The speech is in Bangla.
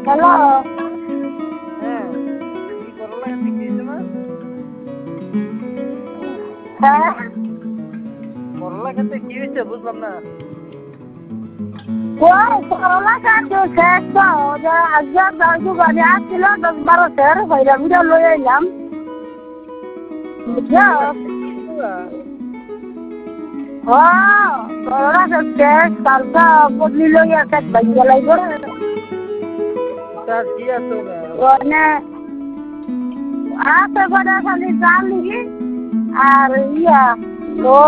হ্যালো। হ্যাঁ, কি করলা খেতে গিয়েছো না? হ্যাঁ, করলা খেতে কি হয়েছে বুঝলাম না। ওই করলা কাটতে শেষ তো যে আজকে দোকানে আসছিল 10-12 সের বাইরে ভিড়ে লয়ে এলাম বুঝছো। করলা শেষ কালকে বদলি লইয়া খেত ভাঙ্গে লাগবে তার কি আছে না? ওখানে আছে গোটা খালি জাল নাকি আর ইয়া